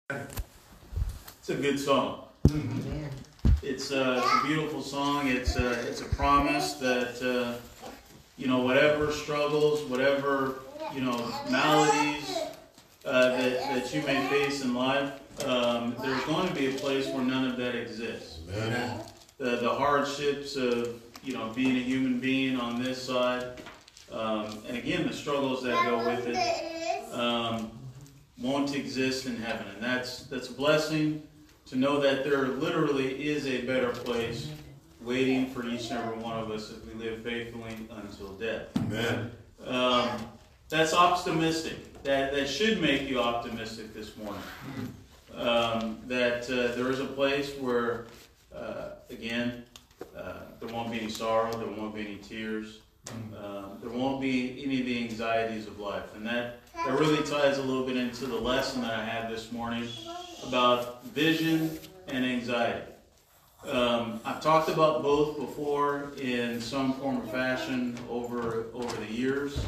It's a good song. Amen. It's a beautiful song. It's a promise that whatever struggles, whatever maladies that you may face in life, there's going to be a place where none of that exists. Amen. The hardships of being a human being on this side, and again the struggles that go with it, won't exist in heaven, and that's a blessing to know that there literally is a better place waiting for each and every one of us if we live faithfully until death. Amen. That's optimistic. That should make you optimistic this morning. That there is a place where, there won't be any sorrow, there won't be any tears, there won't be any of the anxieties of life. And that really ties a little bit into the lesson that I had this morning about vision and anxiety. I've talked about both before in some form or fashion over the years.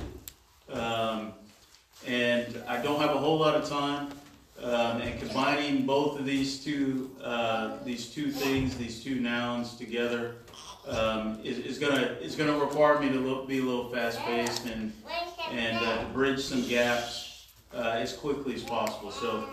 And I don't have a whole lot of time. And combining both of these two things, these two nouns together, is gonna require me to be a little fast-paced and to bridge some gaps as quickly as possible. So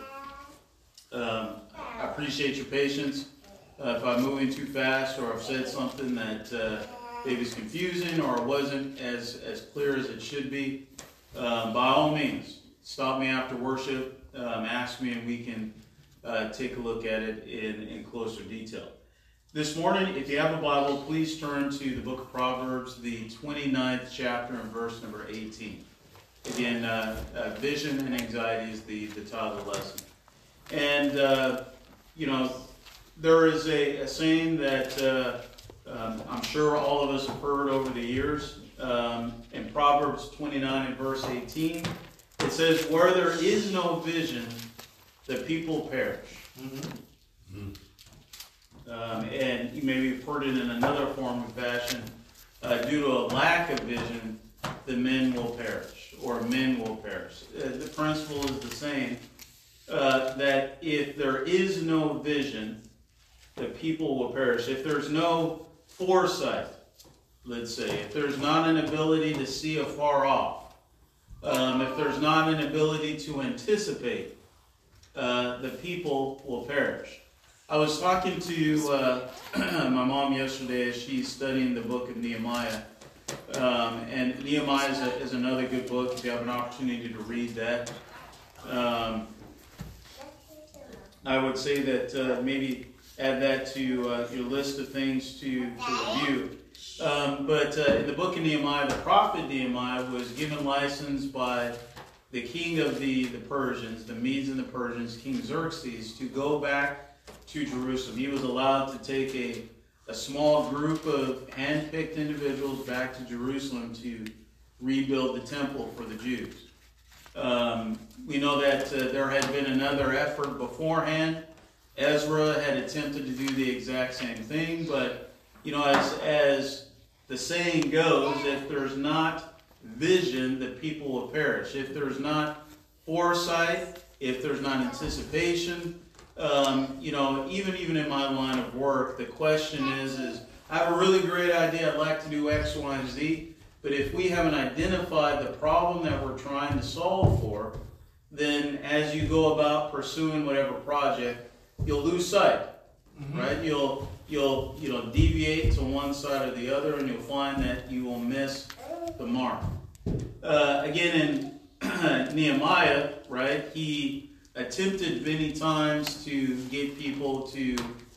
I appreciate your patience. If I'm moving too fast or I've said something that maybe is confusing or wasn't as clear as it should be, by all means, stop me after worship. Ask me and we can take a look at it in closer detail. This morning, if you have a Bible, please turn to the book of Proverbs, the 29th chapter and verse number 18. Again, vision and anxiety is the title of the lesson. And, there is a saying that I'm sure all of us have heard over the years. In Proverbs 29 and verse 18, it says, "Where there is no vision, the people perish." Mm-hmm. And you maybe have heard it in another form of fashion. Due to a lack of vision, the men will perish, or men will perish. The principle is the same, that if there is no vision, the people will perish. If there's no foresight, let's say, if there's not an ability to see afar off, if there's not an ability to anticipate, the people will perish. I was talking to my mom yesterday as she's studying the book of Nehemiah. And Nehemiah is another good book if you have an opportunity to read that. I would say that maybe add that to your list of things to review. But in the book of Nehemiah, the prophet Nehemiah was given license by the king of the Persians, the Medes and the Persians, King Xerxes, to go back to Jerusalem. He was allowed to take a small group of hand-picked individuals back to Jerusalem to rebuild the temple for the Jews. We know that there had been another effort beforehand. Ezra had attempted to do the exact same thing, but as the saying goes, if there's not vision, the people will perish. If there's not foresight, if there's not anticipation, even in my line of work, the question is I have a really great idea, I'd like to do X, Y, and Z, but if we haven't identified the problem that we're trying to solve for, then as you go about pursuing whatever project, you'll lose sight, right? You'll deviate to one side or the other, and you'll find that you will miss the mark. Again, in Nehemiah, right, he attempted many times to get people to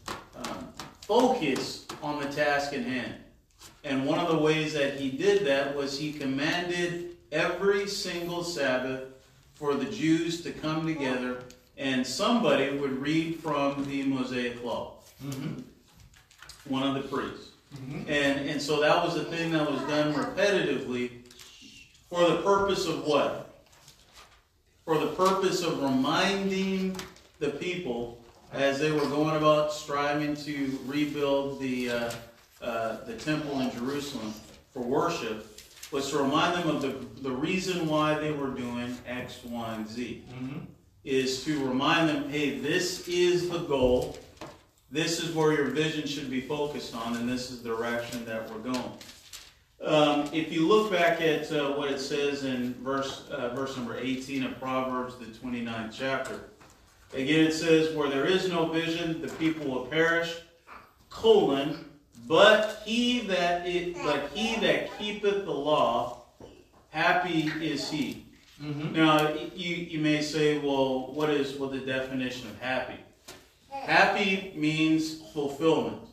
focus on the task at hand. And one of the ways that he did that was he commanded every single Sabbath for the Jews to come together and somebody would read from the Mosaic Law. One of the priests. And so that was a thing that was done repetitively for the purpose of what? For the purpose of reminding the people as they were going about striving to rebuild the temple in Jerusalem for worship, was to remind them of the reason why they were doing X, Y, and Z. is to remind them, hey, this is the goal. This is where your vision should be focused on, and this is the direction that we're going. If you look back at what it says in verse number 18 of Proverbs, the 29th chapter, again it says, where there is no vision, the people will perish, but he that keepeth the law, happy is he. Mm-hmm. Now, you may say, well, what is the definition of happy? Happy means fulfillment.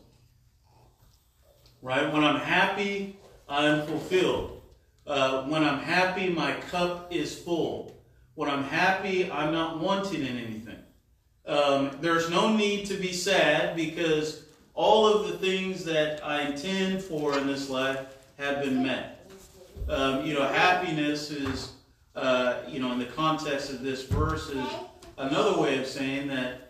Right? When I'm happy, I'm fulfilled. When I'm happy, my cup is full. When I'm happy, I'm not wanting in anything. There's no need to be sad because all of the things that I intend for in this life have been met. Happiness is, in the context of this verse, is another way of saying that,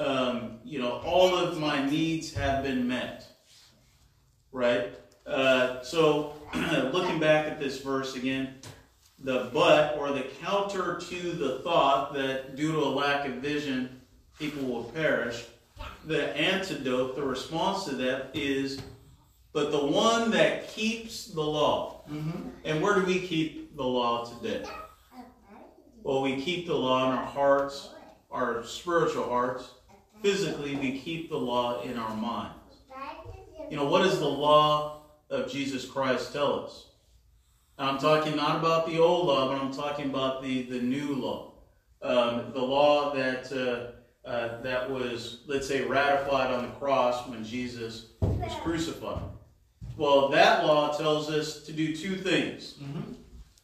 all of my needs have been met. Right? So, looking back at this verse again, the but, or the counter to the thought that due to a lack of vision, people will perish, the antidote, the response to that is, but the one that keeps the law. Mm-hmm. And where do we keep the law today? Well, we keep the law in our hearts, our spiritual hearts. Physically, we keep the law in our minds. What does the law of Jesus Christ tell us? And I'm talking not about the old law, but I'm talking about the new law. The law that was, let's say, ratified on the cross when Jesus was crucified. Well, that law tells us to do two things. Mm-hmm.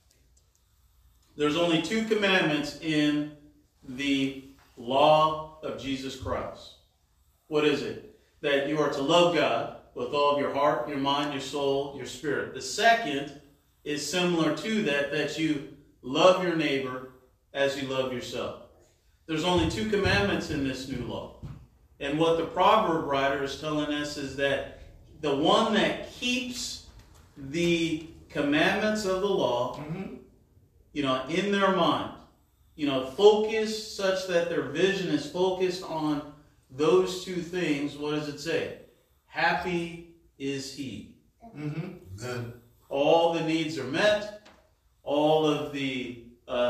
There's only two commandments in the law of Jesus Christ. What is it? That you are to love God with all of your heart, your mind, your soul, your spirit. The second is similar to that you love your neighbor as you love yourself. There's only two commandments in this new law. And what the proverb writer is telling us is that the one that keeps the commandments of the law, mm-hmm. In their mind, focused such that their vision is focused on those two things, what does it say? Happy is he. Mm-hmm. All the needs are met. All of the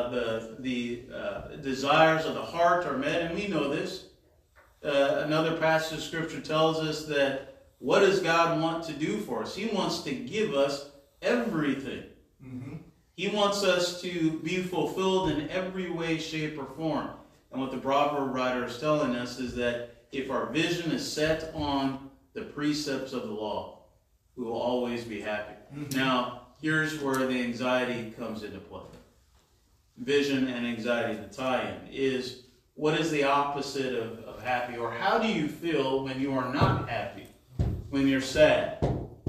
desires of the heart are met, and we know this. Another passage of Scripture tells us that what does God want to do for us? He wants to give us everything. Mm-hmm. He wants us to be fulfilled in every way, shape, or form. And what the proverb writer is telling us is that if our vision is set on the precepts of the law, we will always be happy. Mm-hmm. Now, here's where the anxiety comes into play. Vision and anxiety, the tie-in, is what is the opposite of happy? Or how do you feel when you are not happy? When you're sad?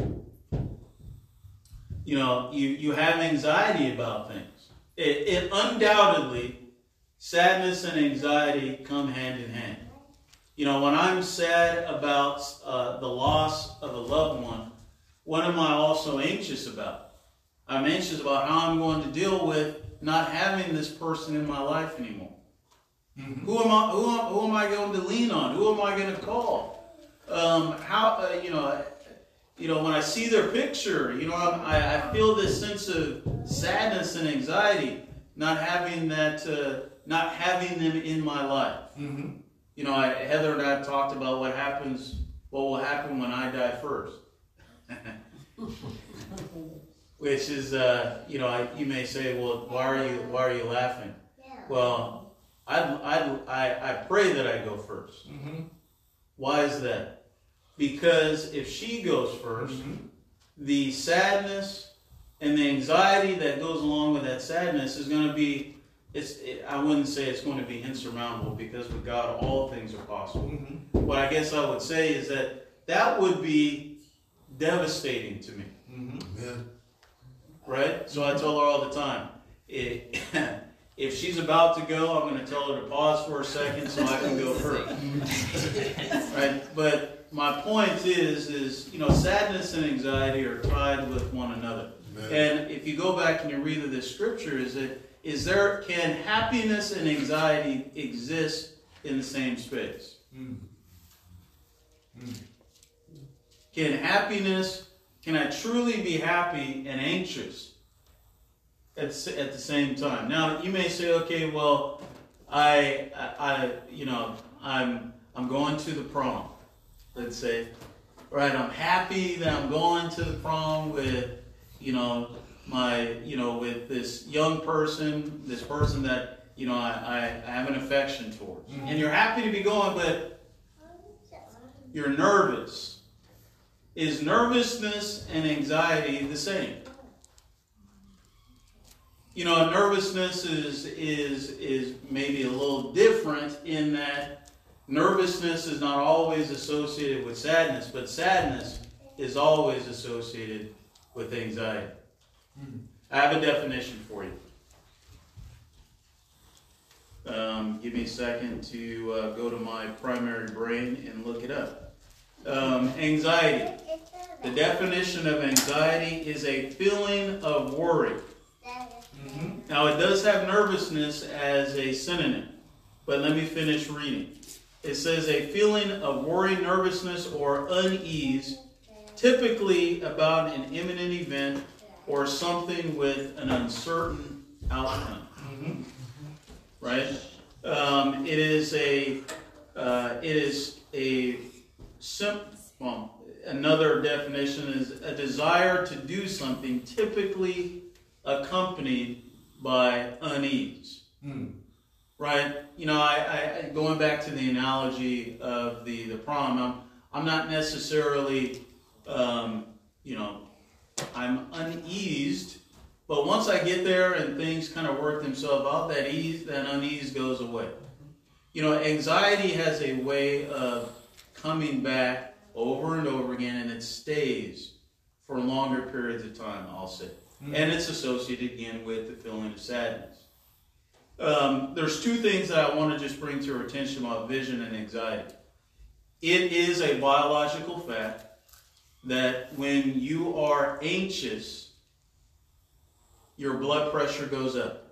You have anxiety about things. It undoubtedly, sadness and anxiety come hand in hand. When I'm sad about the loss of a loved one, what am I also anxious about? I'm anxious about how I'm going to deal with not having this person in my life anymore. Mm-hmm. Who am I going to lean on? Who am I going to call? When I see their picture, I feel this sense of sadness and anxiety, not having them in my life. Mm-hmm. Heather and I talked about what will happen when I die first. Which is, you may say, well, why are you laughing? Yeah. Well, I pray that I go first. Mm-hmm. Why is that? Because if she goes first, mm-hmm. the sadness and the anxiety that goes along with that sadness is going to be, I wouldn't say it's going to be insurmountable, because with God all things are possible. Mm-hmm. What I guess I would say is that would be devastating to me. Mm-hmm. Yeah. Right? So I tell her all the time, if she's about to go, I'm going to tell her to pause for a second so I can go first. Right? But my point is sadness and anxiety are tied with one another. Amen. And if you go back and you read the scripture, is that can happiness and anxiety exist in the same space? Can I truly be happy and anxious at the same time? Now, you may say, okay, well, I'm going to the prom, let's say. Right, I'm happy that I'm going to the prom with, with this young person, this person that, I have an affection towards. Mm-hmm. And you're happy to be going, but you're nervous. Is nervousness and anxiety the same? Nervousness is maybe a little different in that nervousness is not always associated with sadness, but sadness is always associated with anxiety. I have a definition for you. Give me a second to go to my primary brain and look it up. Anxiety. The definition of anxiety is a feeling of worry. Now, it does have nervousness as a synonym, but let me finish reading. It says a feeling of worry, nervousness, or unease, typically about an imminent event or something with an uncertain outcome. Right? Another definition is a desire to do something, typically accompanied by unease. Right? I going back to the analogy of the prom, I'm not necessarily, I'm uneased, but once I get there and things kind of work themselves out, that unease goes away. Anxiety has a way of coming back over and over again, and it stays for longer periods of time, I'll say. And it's associated again with the feeling of sadness. There's two things that I want to just bring to your attention about vision and anxiety. It is a biological fact that when you are anxious, your blood pressure goes up.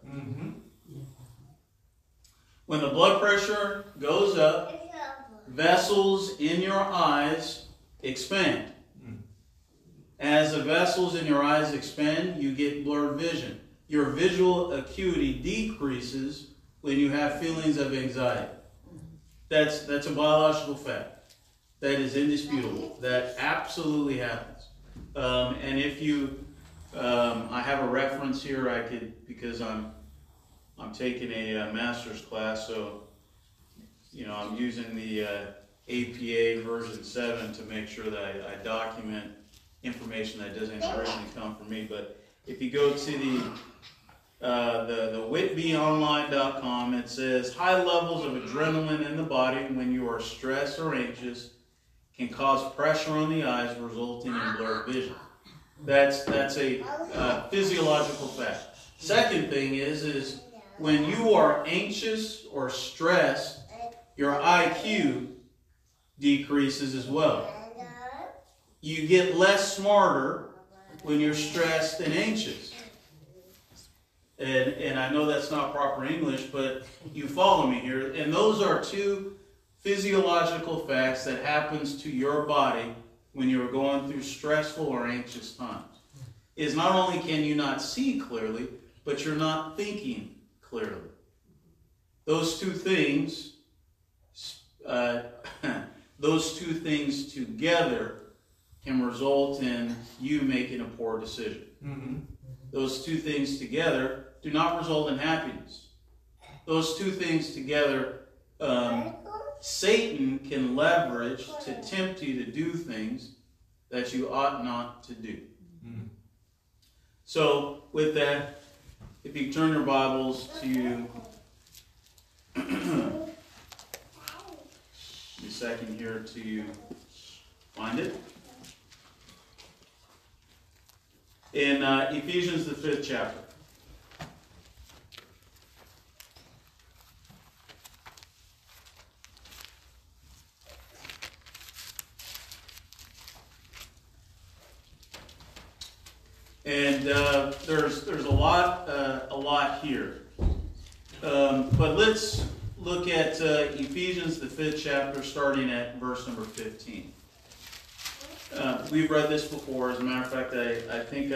When the blood pressure goes up, vessels in your eyes expand. As the vessels in your eyes expand, you get blurred vision. Your visual acuity decreases when you have feelings of anxiety. That's a biological fact. That is indisputable. That absolutely happens. And if you, I have a reference here. Because I'm taking a master's class, so I'm using the APA version 7 to make sure that I document information that doesn't originally come from me. But if you go to the whitbyonline.com, it says high levels of adrenaline in the body when you are stressed or anxious can cause pressure on the eyes, resulting in blurred vision. That's a physiological fact. Second thing is when you are anxious or stressed, your IQ decreases as well. You get less smarter when you're stressed and anxious. And I know that's not proper English, but you follow me here. And those are two physiological facts that happens to your body when you're going through stressful or anxious times. Is not only can you not see clearly, but you're not thinking clearly. Those two things, together can result in you making a poor decision. Those two things together do not result in happiness. Those two things together, Satan can leverage to tempt you to do things that you ought not to do. So, with that, if you turn your Bibles to a second here to find it. In Ephesians, the 5th chapter. And there's a lot here. But let's look at Ephesians, the 5th chapter, starting at verse number 15. We've read this before. As a matter of fact, I think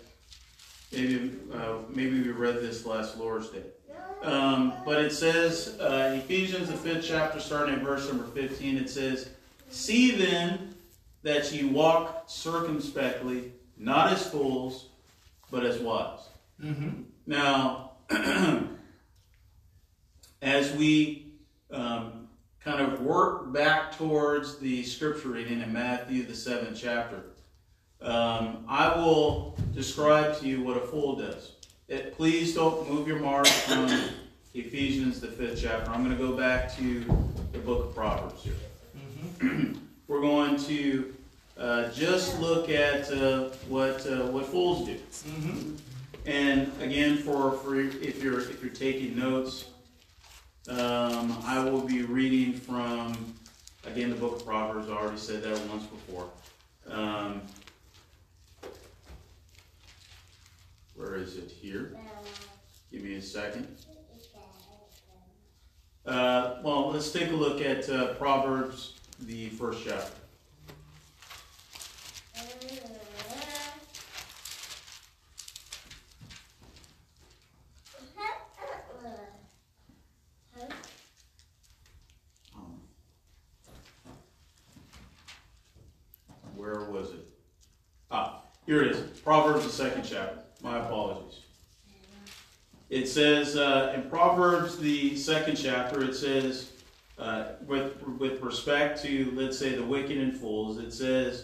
maybe we read this last Lord's Day. But it says, Ephesians, the 5th chapter, starting at verse number 15, it says, "See then that ye walk circumspectly, not as fools, but as wise." Mm-hmm. Now, as we kind of work back towards the scripture reading in Matthew, the 7th chapter, I will describe to you what a fool does. Please don't move your mark from Ephesians, the 5th chapter. I'm going to go back to the book of Proverbs here. Mm-hmm. We're going to just look at what fools do. Mm-hmm. And again, for if you're taking notes, I will be reading from, again, the book of Proverbs. I already said that once before. Where is it here? Give me a second. Well, let's take a look at Proverbs, the 1st chapter. Where was it? Here it is. Proverbs, the 2nd chapter. My apologies. It says in Proverbs, the 2nd chapter, it says, with respect to, let's say, the wicked and fools, it says,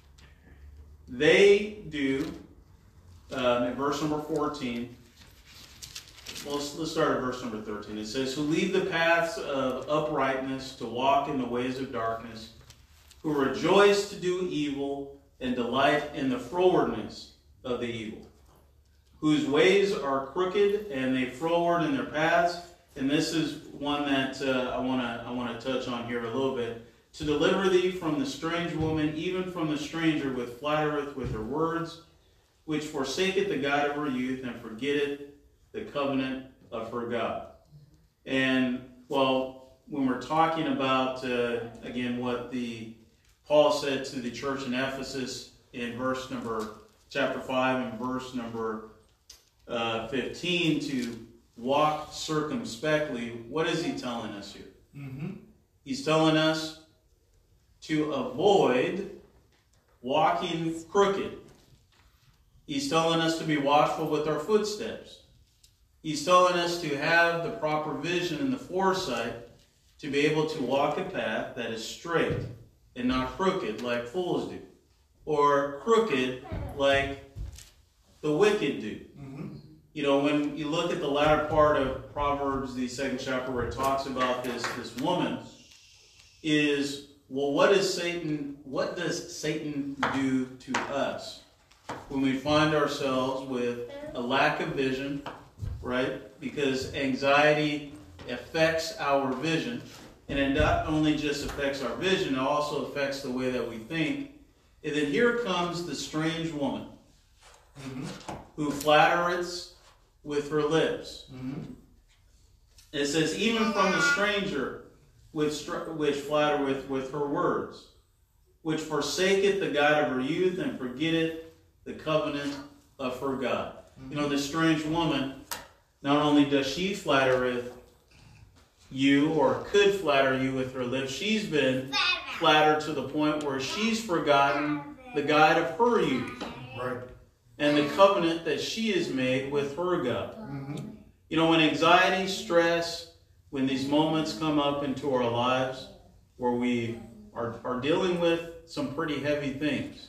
they do, in verse number 14, well, let's start at verse number 13. It says, "Who leave the paths of uprightness to walk in the ways of darkness, who rejoice to do evil and delight in the frowardness of the evil, whose ways are crooked and they froward in their paths." And this is one that I want to touch on here a little bit. "To deliver thee from the strange woman, even from the stranger which flattereth with her words, which forsaketh the God of her youth and forgetteth the covenant of her God." And, well, when we're talking about, again, what Paul said to the church in Ephesus in chapter 5 and verse number 15, to walk circumspectly, what is he telling us here? Mm-hmm. He's telling us to avoid walking crooked. He's telling us to be watchful with our footsteps. He's telling us to have the proper vision and the foresight to be able to walk a path that is straight and not crooked like fools do, or crooked like the wicked do. Mm-hmm. You know, when you look at the latter part of Proverbs, the 2nd chapter, where it talks about this woman, is, well, what does Satan do to us when we find ourselves with a lack of vision, right? Because anxiety affects our vision, and it not only just affects our vision, it also affects the way that we think. And then here comes the strange woman, mm-hmm, who flattereth with her lips. Mm-hmm. It says, even from the stranger which flattereth with her words, which forsaketh the God of her youth and forgetteth the covenant of her God. Mm-hmm. You know, this strange woman, not only does she flattereth you, or could flatter you with her lips, she's been flattered to the point where she's forgotten the God of her youth. Right. And the covenant that she has made with her God. Mm-hmm. You know, when anxiety, stress, when these moments come up into our lives where we are dealing with some pretty heavy things,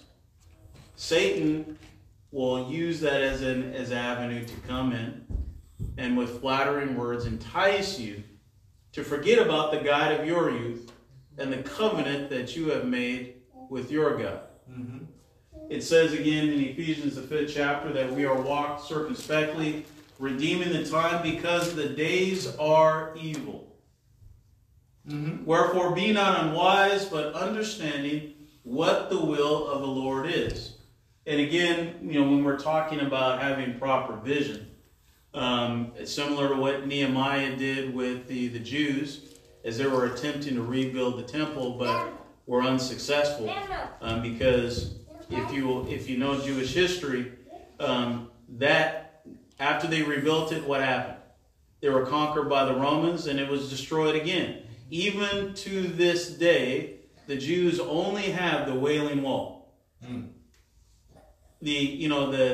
Satan will use that as an avenue to come in and with flattering words entice you to forget about the God of your youth and the covenant that you have made with your God. Mm-hmm. It says again in Ephesians, the 5th chapter, that we are walked circumspectly, redeeming the time, because the days are evil. Mm-hmm. Wherefore be not unwise, but understanding what the will of the Lord is. And again, you know, when we're talking about having proper vision, Similar to what Nehemiah did with the Jews as they were attempting to rebuild the temple, but were unsuccessful. Because if you know Jewish history, that after they rebuilt it, what happened? They were conquered by the Romans, and it was destroyed again. Even to this day, the Jews only have the Wailing Wall. The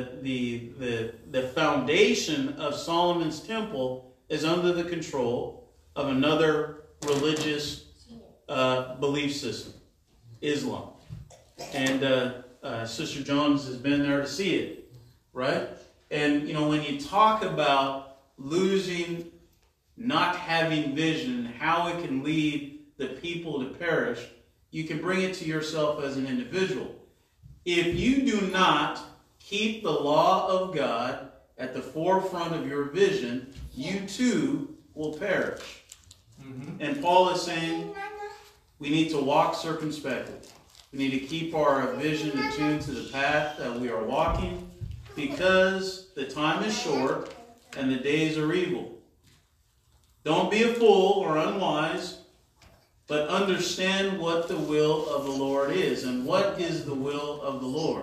foundation of Solomon's temple is under the control of another religious belief system, Islam. And Sister Jones has been there to see it, right? And when you talk about losing, not having vision, how it can lead the people to perish, you can bring it to yourself as an individual. If you do not keep the law of God at the forefront of your vision, you too will perish. And Paul is saying we need to walk circumspectly. We need to keep our vision attuned to the path that we are walking, because the time is short and the days are evil. Don't be a fool or unwise, but understand what the will of the Lord is. And what is the will of the Lord?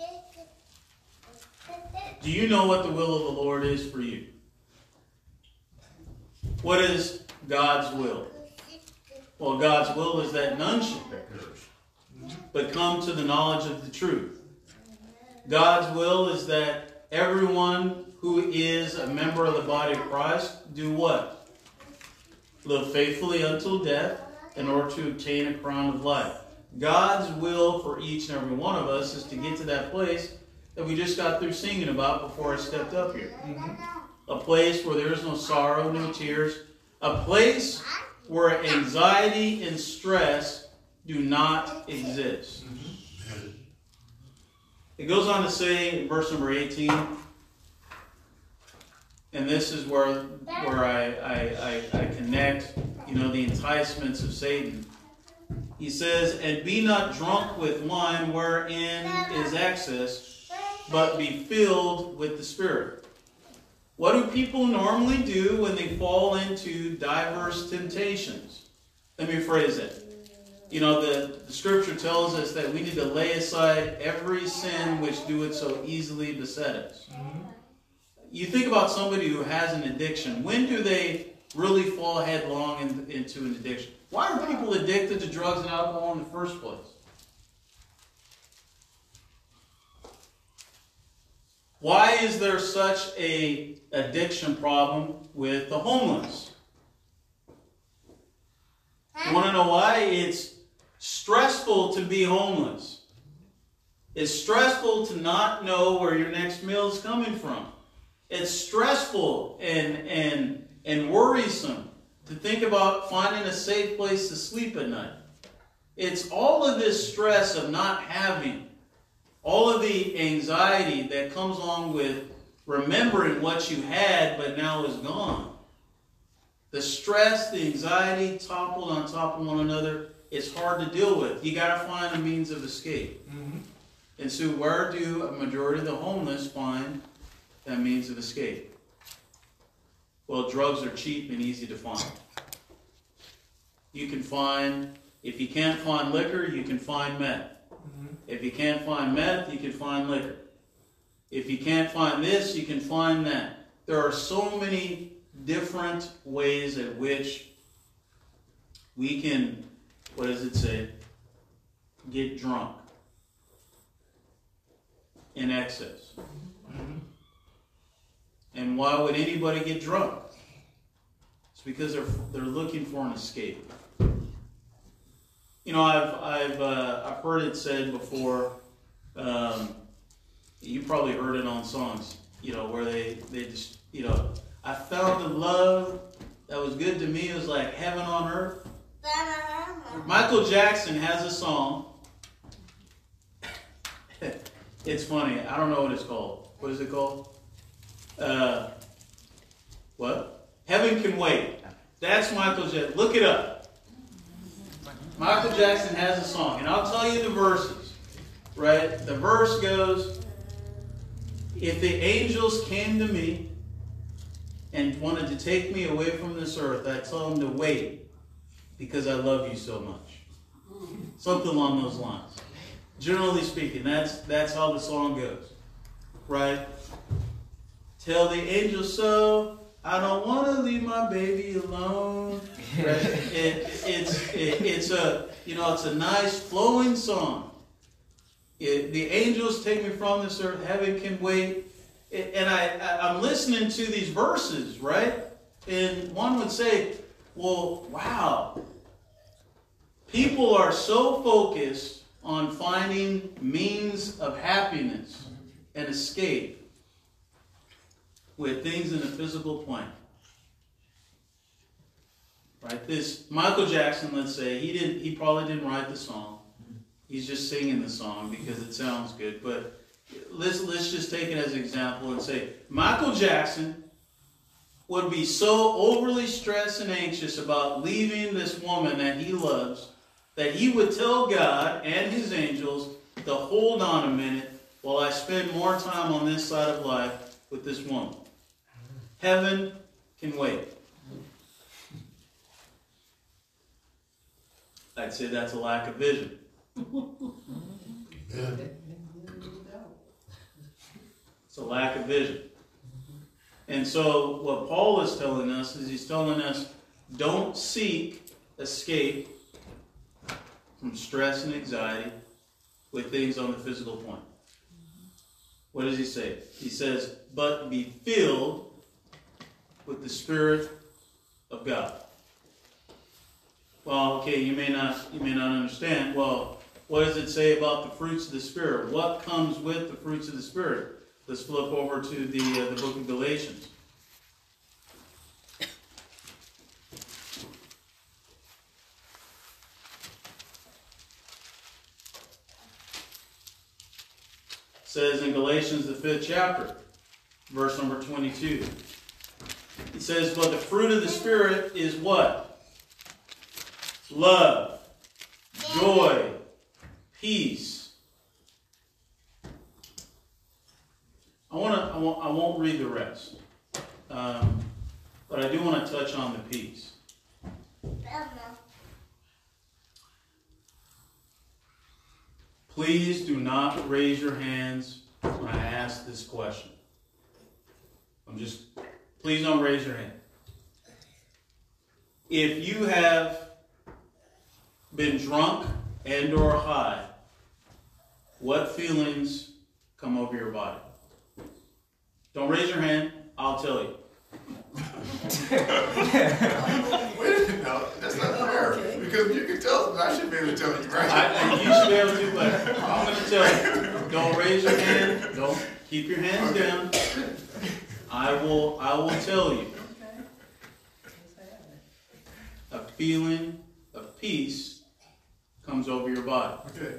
Do you know what the will of the Lord is for you? What is God's will? Well, God's will is that none should perish, but come to the knowledge of the truth. God's will is that everyone who is a member of the body of Christ do what? Live faithfully until death in order to obtain a crown of life. God's will for each and every one of us is to get to that place that we just got through singing about before I stepped up here. A place where there is no sorrow, no tears. A place where anxiety and stress do not exist. It goes on to say in verse number 18, and this is where I connect, the enticements of Satan. He says, "And be not drunk with wine wherein is excess, but be filled with the Spirit." What do people normally do when they fall into diverse temptations? Let me rephrase it. The scripture tells us that we need to lay aside every sin which doeth so easily beset us. You think about somebody who has an addiction. When do they really fall headlong into an addiction? Why are people addicted to drugs and alcohol in the first place? Why is there such an addiction problem with the homeless? You want to know why? It's stressful to be homeless. It's stressful to not know where your next meal is coming from. It's stressful and worrisome to think about finding a safe place to sleep at night. It's all of this stress of not having, all of the anxiety that comes along with remembering what you had but now is gone. The stress, the anxiety toppled on top of one another, it's hard to deal with. You got to find a means of escape. And so where do a majority of the homeless find that means of escape? Well, drugs are cheap and easy to find. You can find, if you can't find liquor, you can find meth. If you can't find meth, you can find liquor. If you can't find this, you can find that. There are so many different ways at which we can, what does it say? Get drunk in excess. And why would anybody get drunk? It's because they're looking for an escape. I've heard it said before. You probably heard it on songs. Where they just I found a love that was good to me. It was like heaven on earth. Michael Jackson has a song. It's funny. I don't know what it's called. What is it called? What? Heaven Can Wait. That's Michael Jackson. Look it up. Michael Jackson has a song, and I'll tell you the verses. Right? The verse goes, "If the angels came to me and wanted to take me away from this earth, I tell him to wait because I love you so much. Something along those lines. Generally speaking, that's how the song goes, right? Tell the angel so, I don't want to leave my baby alone. Right? It's a nice flowing song. The angels take me from this earth, heaven can wait. And I'm listening to these verses, right? And one would say, well, wow. People are so focused on finding means of happiness and escape with things in the physical plane. Right? This Michael Jackson, let's say, he probably didn't write the song. He's just singing the song because it sounds good. But let's just take it as an example and say Michael Jackson would be so overly stressed and anxious about leaving this woman that he loves that he would tell God and his angels to hold on a minute while I spend more time on this side of life with this woman. Heaven can wait. I'd say that's a lack of vision. Yeah. It's a lack of vision. And so what Paul is telling us is he's telling us don't seek escape from stress and anxiety with things on the physical plane. What does he say? He says, but be filled with the Spirit of God. Well, okay, you may not understand. Well, what does it say about the fruits of the Spirit? What comes with the fruits of the Spirit? Let's flip over to the book of Galatians. It says in Galatians, the 5th chapter, verse number 22. It says, but the fruit of the Spirit is what? Love, joy, peace. I won't read the rest, but I do want to touch on the peace. Please do not raise your hands when I ask this question. Please don't raise your hand. If you have been drunk and or high, what feelings come over your body? Don't raise your hand. I'll tell you. Wait, no, that's not fair. Okay. Because you can tell them, I should be able to tell you, right? You should be able to, but I'm going to tell you. Don't raise your hand. Don't keep your hands down. I will tell you. A feeling of peace comes over your body. Okay.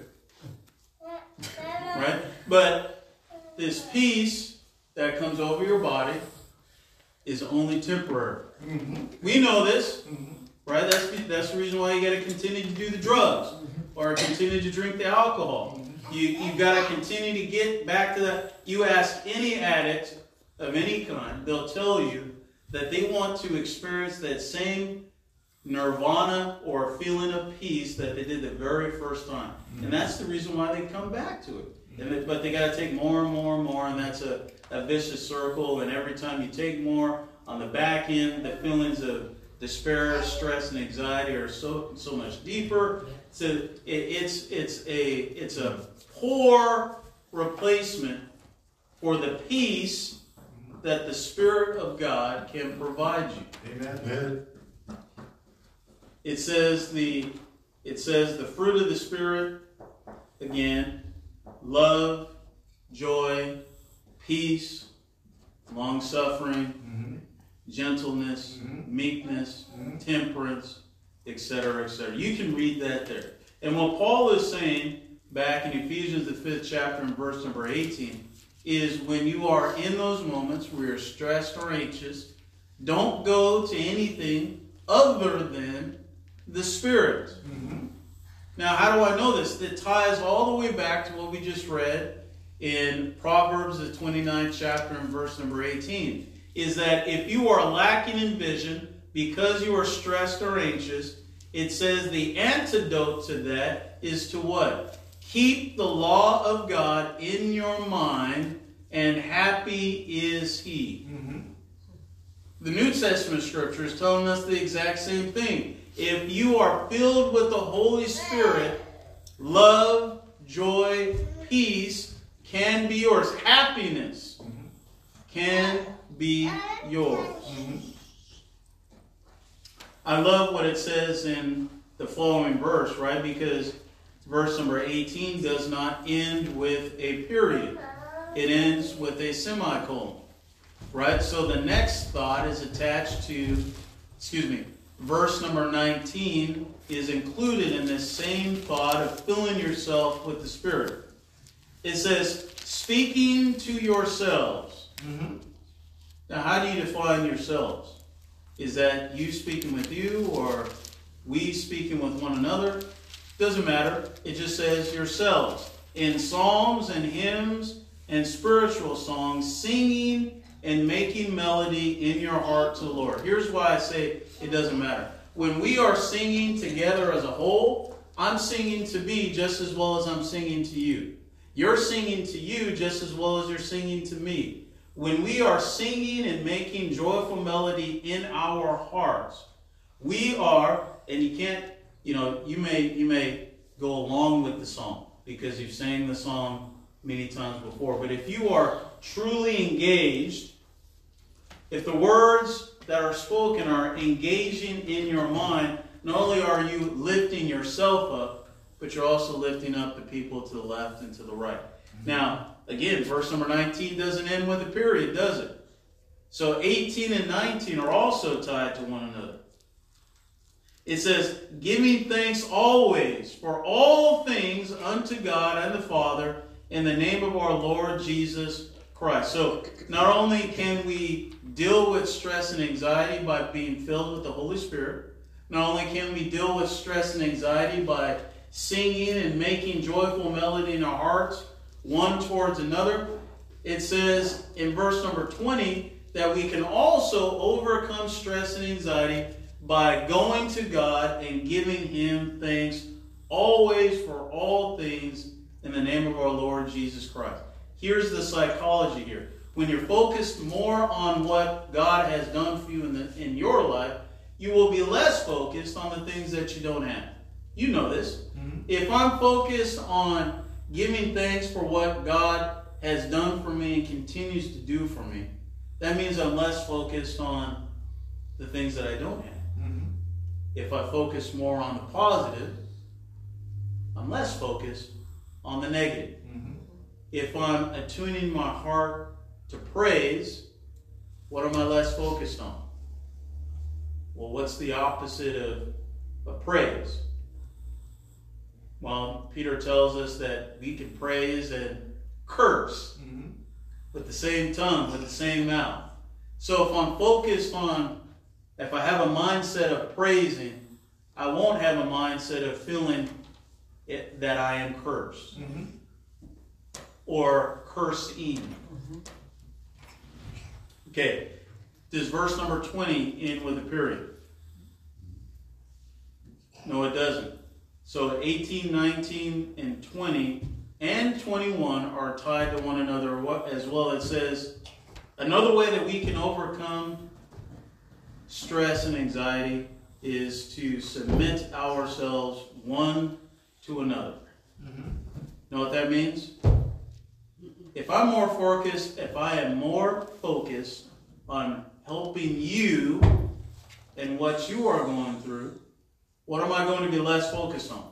Right? But this peace that comes over your body is only temporary. Mm-hmm. We know this, right? That's the reason why you got to continue to do the drugs or continue to drink the alcohol. You've got to continue to get back to that. You ask any addict of any kind, they'll tell you that they want to experience that same nirvana or feeling of peace that they did the very first time. And that's the reason why they come back to it. But they got to take more and more and more, and that's a vicious circle. And every time you take more, on the back end, the feelings of despair, stress, and anxiety are so much deeper. So it's a poor replacement for the peace that the Spirit of God can provide you. Amen. It says the fruit of the Spirit, again, love, joy, peace, long-suffering, gentleness, meekness, temperance, etc., etc. You can read that there. And what Paul is saying back in Ephesians, the 5th chapter, and verse number 18, is when you are in those moments where you're stressed or anxious, don't go to anything other than the Spirit. Now, how do I know this? It ties all the way back to what we just read in Proverbs, the 29th chapter, and verse number 18. is that if you are lacking in vision because you are stressed or anxious, it says the antidote to that is to what? Keep the law of God in your mind, and happy is he. Mm-hmm. The New Testament scripture is telling us the exact same thing. If you are filled with the Holy Spirit, love, joy, peace can be yours. Happiness can be yours. Mm-hmm. I love what it says in the following verse, right? Because verse number 18 does not end with a period. It ends with a semicolon, right? So the next thought is attached to, verse number 19 is included in this same thought of filling yourself with the Spirit. It says, speaking to yourselves. Mm-hmm. Now, how do you define yourselves? Is that you speaking with you, or we speaking with one another? Doesn't matter. It just says yourselves. In psalms and hymns and spiritual songs, singing and making melody in your heart to the Lord. Here's why I say it doesn't matter. When we are singing together as a whole, I'm singing to me just as well as I'm singing to you. You're singing to you just as well as you're singing to me. When we are singing and making joyful melody in our hearts, we are, and you can't, you may go along with the song because you've sang the song many times before. But if you are truly engaged, if the words that are spoken are engaging in your mind, not only are you lifting yourself up, but you're also lifting up the people to the left and to the right. Now, again, verse number 19 doesn't end with a period, does it? So 18 and 19 are also tied to one another. It says, giving thanks always for all things unto God and the Father in the name of our Lord Jesus Christ. So not only can we deal with stress and anxiety by being filled with the Holy Spirit, not only can we deal with stress and anxiety by singing and making joyful melody in our hearts, one towards another, it says in verse number 20 that we can also overcome stress and anxiety by going to God and giving Him thanks always for all things in the name of our Lord Jesus Christ. Here's the psychology here. When you're focused more on what God has done for you in your life, you will be less focused on the things that you don't have. You know this. Mm-hmm. If I'm focused on giving thanks for what God has done for me and continues to do for me, that means I'm less focused on the things that I don't have. Mm-hmm. If I focus more on the positive, I'm less focused on the negative. Mm-hmm. If I'm attuning my heart to praise, what am I less focused on? Well, what's the opposite of praise? Well, Peter tells us that we can praise and curse with the same tongue, with the same mouth. So if I'm focused on, if I have a mindset of praising, I won't have a mindset of feeling that I am cursed or cursing. Okay, does verse number 20 end with a period? No, it doesn't. So 18, 19, and 20 and 21 are tied to one another as well. It says, another way that we can overcome stress and anxiety is to submit ourselves one to another. Know what that means? If I'm more focused, if I am more focused on helping you and what you are going through, what am I going to be less focused on?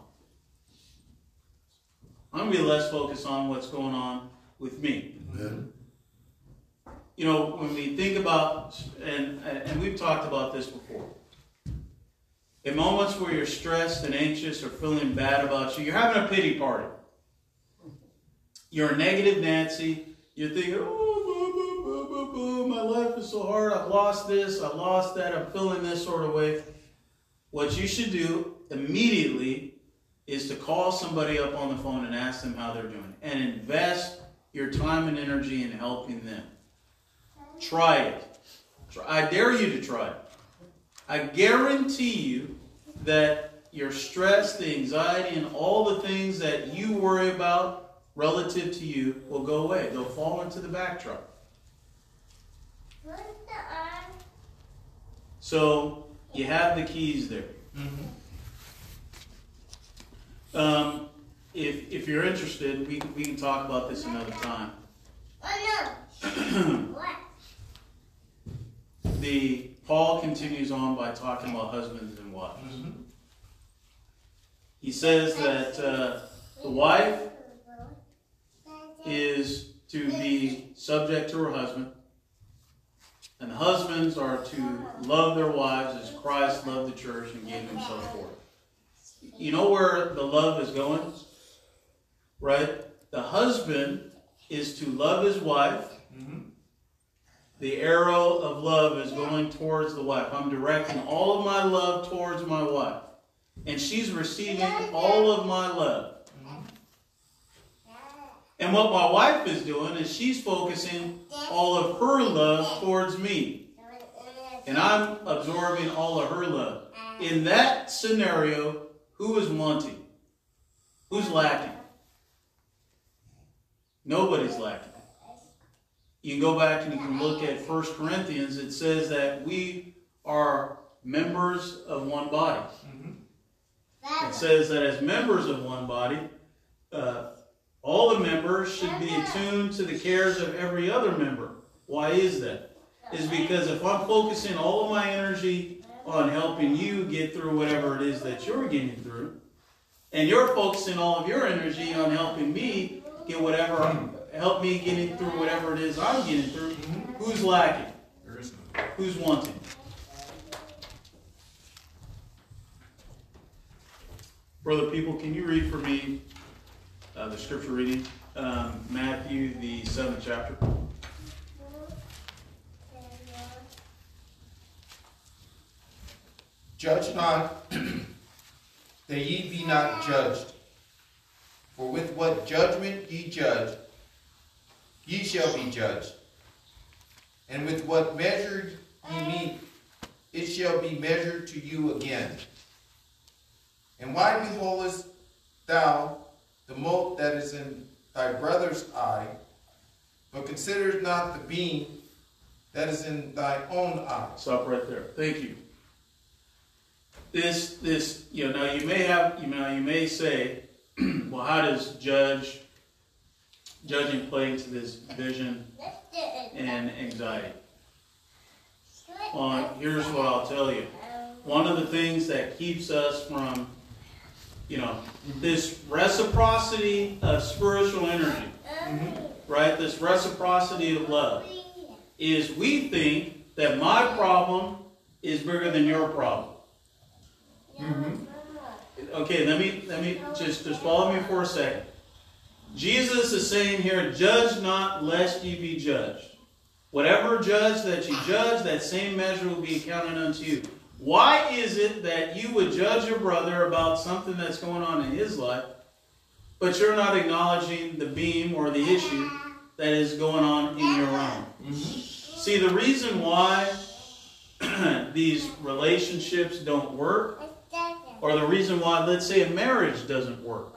I'm going to be less focused on what's going on with me. Amen. You know, when we think about, and we've talked about this before, in moments where you're stressed and anxious or feeling bad about you, you're having a pity party. You're a negative Nancy. You're thinking, oh, my life is so hard. I've lost this. I've lost that. I'm feeling this sort of way. What you should do immediately is to call somebody up on the phone and ask them how they're doing. And invest your time and energy in helping them. Try it. I dare you to try it. I guarantee you that your stress, the anxiety, and all the things that you worry about relative to you will go away. They'll fall into the back truck. So you have the keys there. If you're interested, we can talk about this another time. Paul continues on by talking about husbands and wives. He says that the wife is to be subject to her husband, and the husbands are to love their wives as Christ loved the church and gave himself for it. You know where the love is going? Right? The husband is to love his wife. The arrow of love is going towards the wife. I'm directing all of my love towards my wife. And she's receiving all of my love. And what my wife is doing is she's focusing all of her love towards me. And I'm absorbing all of her love. In that scenario, who is wanting? Who's lacking? Nobody's lacking. You can go back and you can look at 1 Corinthians. It says that we are members of one body. It says that as members of one body, all the members should be attuned to the cares of every other member. Why is that? It's because if I'm focusing all of my energy on helping you get through whatever it is that you're getting through, and you're focusing all of your energy on helping me get help me getting through whatever it is I'm getting through, who's lacking? Who's wanting? Brother people, can you read for me the scripture reading? Matthew, the 7th chapter. Judge not, that ye be not judged. For with what judgment ye judge, ye shall be judged. And with what measure ye meet, it shall be measured to you again. And why beholdest thou the mote that is in thy brother's eye, but considerest not the beam that is in thy own eye? Stop right there. Thank you. This, now you may say, well, how does judging play into this vision and anxiety? Here's what I'll tell you. One of the things that keeps us from, this reciprocity of spiritual energy, right? This reciprocity of love, is we think that my problem is bigger than your problem. Okay, let me just follow me for a second. Jesus is saying here, judge not lest ye be judged. Whatever judge that you judge, that same measure will be accounted unto you. Why is it that you would judge your brother about something that's going on in his life, but you're not acknowledging the beam or the issue that is going on in your own? See, the reason why these relationships don't work, or the reason why, let's say, a marriage doesn't work,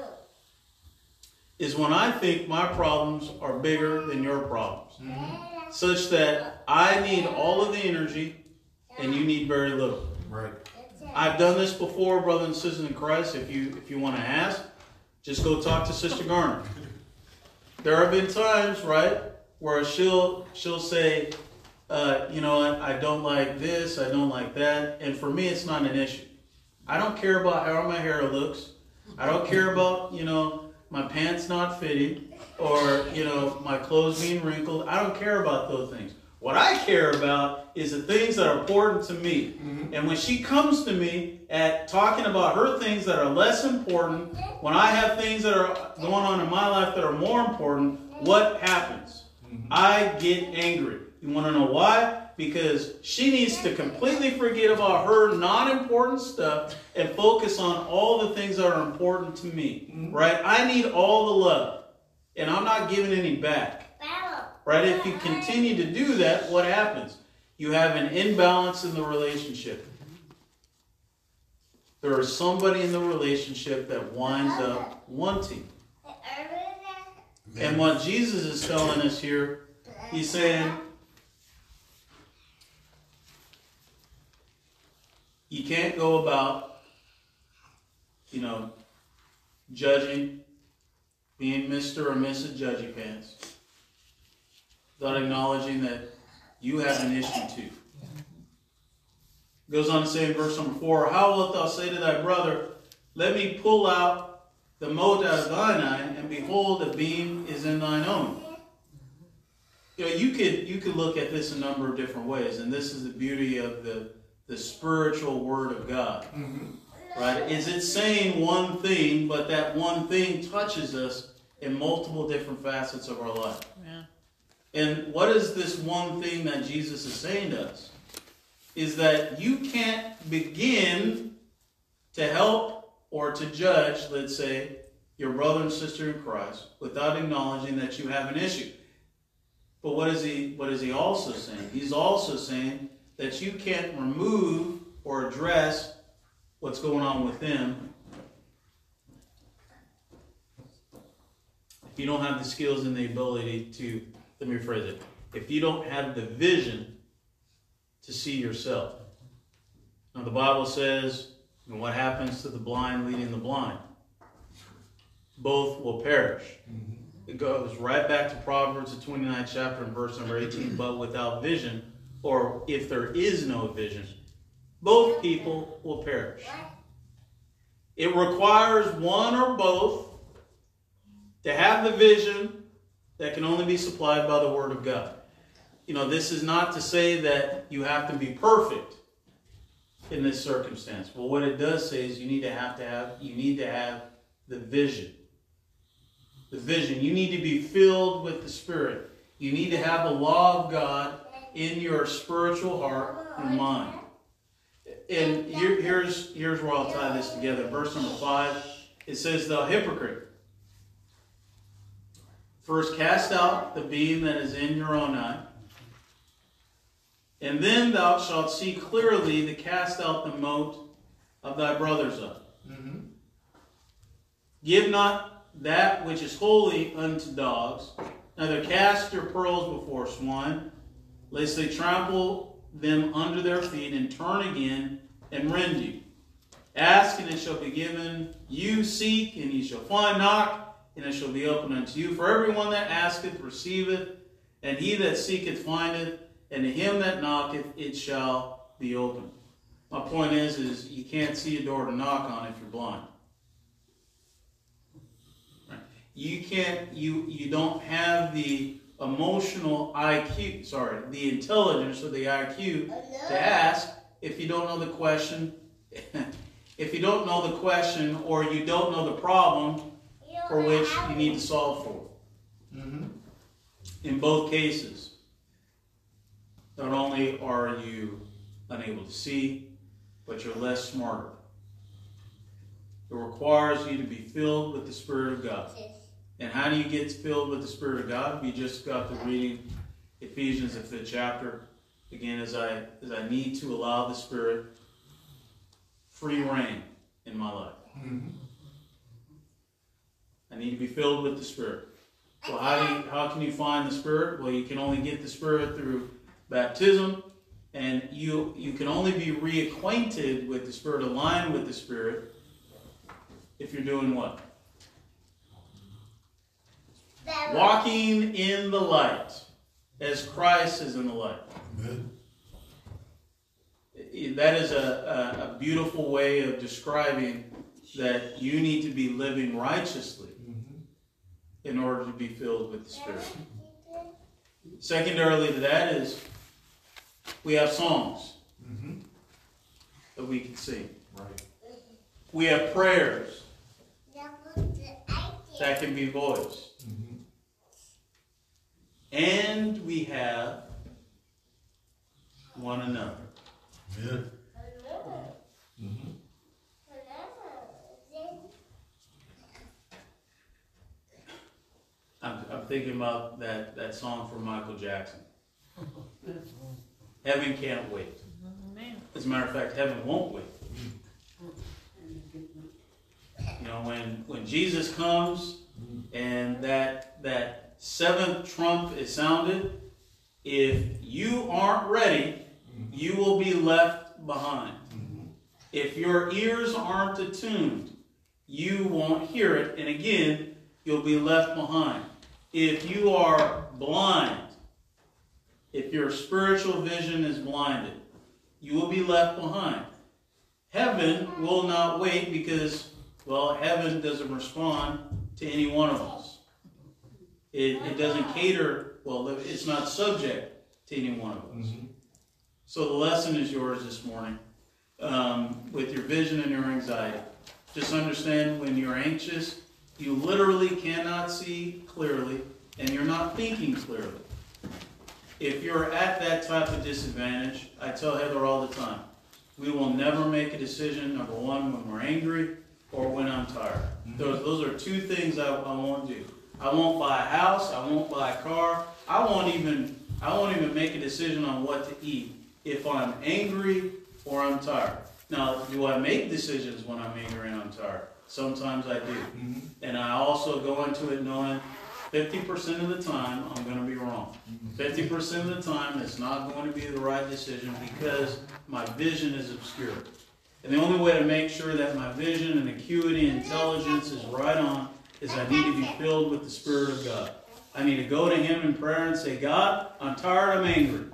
is when I think my problems are bigger than your problems. Such that I need all of the energy and you need very little. Right. I've done this before, brothers and sisters in Christ. If you want to ask, just go talk to Sister Garner. There have been times, right, where she'll say, I don't like this, I don't like that. And for me, it's not an issue. I don't care about how my hair looks. I don't care about, my pants not fitting or, my clothes being wrinkled. I don't care about those things. What I care about is the things that are important to me. And when she comes to me at talking about her things that are less important, when I have things that are going on in my life that are more important, what happens? I get angry. You want to know why? Because she needs to completely forget about her non-important stuff and focus on all the things that are important to me. Right? I need all the love. And I'm not giving any back. Right? If you continue to do that, what happens? you have an imbalance in the relationship. There is somebody in the relationship that winds up wanting. And what Jesus is telling us here, he's saying, you can't go about, judging, being Mr. or Mrs. Judgy Pants, without acknowledging that you have an issue too. Goes on to say in verse number 4, how wilt thou say to thy brother, let me pull out the mote out of thine eye, and behold, a beam is in thine own. You could look at this a number of different ways, and this is the beauty of the spiritual word of God. Right? Is it saying one thing, but that one thing touches us in multiple different facets of our life? Yeah. And what is this one thing that Jesus is saying to us? Is that you can't begin to help or to judge, let's say, your brother and sister in Christ without acknowledging that you have an issue. But what is he also saying? He's also saying that you can't remove or address what's going on with them if you don't have the skills and the ability to, let me rephrase it, if you don't have the vision to see yourself. Now the Bible says, what happens to the blind leading the blind? Both will perish. It goes right back to Proverbs, the 29th chapter, and verse number 18, but without vision, or if there is no vision, both people will perish. It requires one or both to have the vision that can only be supplied by the Word of God. This is not to say that you have to be perfect in this circumstance. But what it does say is you need to have the vision. The vision. You need to be filled with the Spirit. You need to have the law of God in your spiritual heart and mind. And here's where I'll tie this together. Verse number 5, it says, thou hypocrite, first cast out the beam that is in your own eye, and then thou shalt see clearly to cast out the mote of thy brother's eye. Give not that which is holy unto dogs, neither cast your pearls before swine, lest they trample them under their feet and turn again and rend you. Ask, and it shall be given you. Seek, and ye shall find. Knock, and it shall be opened unto you. For everyone that asketh receiveth, and he that seeketh findeth, and to him that knocketh it shall be opened. My point is you can't see a door to knock on if you're blind. Right? You don't have the emotional IQ, the intelligence or the IQ to ask if you don't know the question. If you don't know the question or you don't know the problem for which you need to solve for. In both cases, not only are you unable to see, but you're less smarter. It requires you to be filled with the Spirit of God. And how do you get filled with the Spirit of God? We just got to reading Ephesians, the 5th chapter. Again, as I need to allow the Spirit free reign in my life. I need to be filled with the Spirit. Well, how can you find the Spirit? Well, you can only get the Spirit through baptism, and you can only be reacquainted with the Spirit, aligned with the Spirit, if you're doing what? Walking in the light, as Christ is in the light. Amen. That is a beautiful way of describing that you need to be living righteously in order to be filled with the Spirit. Secondarily to that is we have songs that we can sing. Right. We have prayers that can be voiced. And we have one another. Amen. I'm thinking about that song from Michael Jackson. Heaven can't wait. As a matter of fact, heaven won't wait. You know, when Jesus comes and that seventh trump is sounded, if you aren't ready, you will be left behind. If your ears aren't attuned, you won't hear it, and again, you'll be left behind. If you are blind, if your spiritual vision is blinded, you will be left behind. Heaven will not wait because, well, heaven doesn't respond to any one of us. It doesn't cater, well, it's not subject to any one of us. So the lesson is yours this morning with your vision and your anxiety. Just understand when you're anxious, you literally cannot see clearly and you're not thinking clearly. If you're at that type of disadvantage, I tell Heather all the time, we will never make a decision, number one, when we're angry or when I'm tired. Those are two things I won't do. I won't buy a house. I won't buy a car. I won't even make a decision on what to eat if I'm angry or I'm tired. Now, do I make decisions when I'm angry and I'm tired? Sometimes I do. And I also go into it knowing 50% of the time I'm going to be wrong. 50% of the time it's not going to be the right decision because my vision is obscure. And the only way to make sure that my vision and acuity and intelligence is right on is I need to be filled with the Spirit of God. I need to go to Him in prayer and say, God, I'm tired, I'm angry.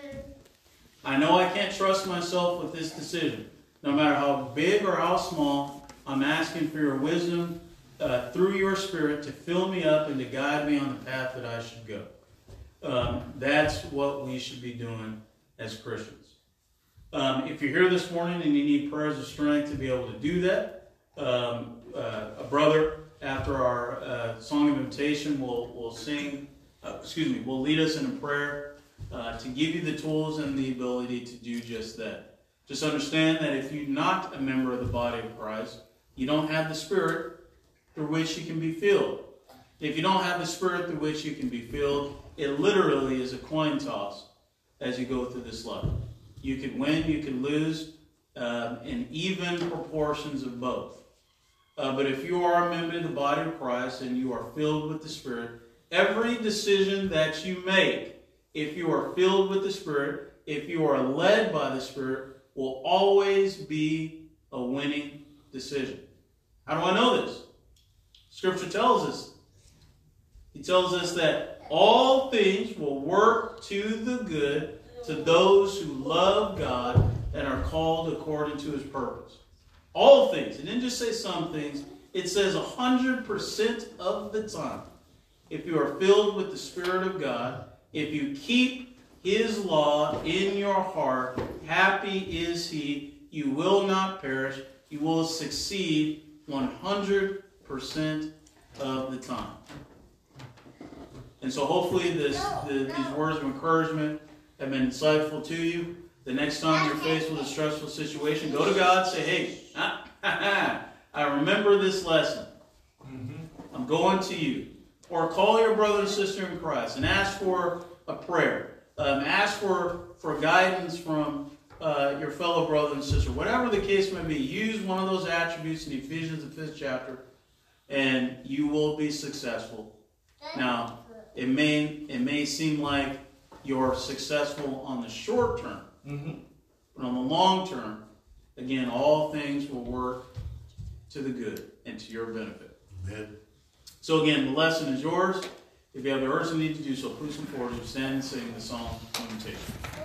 I know I can't trust myself with this decision. No matter how big or how small, I'm asking for your wisdom through your Spirit to fill me up and to guide me on the path that I should go. That's what we should be doing as Christians. If you're here this morning and you need prayers of strength to be able to do that, a brother after our song of invitation will lead us in a prayer to give you the tools and the ability to do just that. Just understand that if you're not a member of the body of Christ, you don't have the Spirit through which you can be filled. If you don't have the Spirit through which you can be filled, it literally is a coin toss as you go through this life. You can win, you can lose, in even proportions of both. But if you are a member of the body of Christ and you are filled with the Spirit, every decision that you make, if you are filled with the Spirit, if you are led by the Spirit, will always be a winning decision. How do I know this? Scripture tells us. He tells us that all things will work to the good to those who love God and are called according to His purpose. All things. It didn't just say some things. It says 100% of the time. If you are filled with the Spirit of God, if you keep His law in your heart, happy is He. You will not perish. You will succeed 100% of the time. And so hopefully these words of encouragement have been insightful to you. The next time you're faced with a stressful situation, go to God and say, hey, I remember this lesson. I'm going to you. Or call your brother and sister in Christ and ask for a prayer. Ask for guidance from your fellow brother and sister. Whatever the case may be, use one of those attributes in Ephesians, the 5th chapter, and you will be successful. Now, it may seem like you're successful on the short term, but on the long term, again, all things will work to the good and to your benefit. Amen. So again, the lesson is yours. If you have the urgent need to do so, please come forward and stand and sing the song of invitation.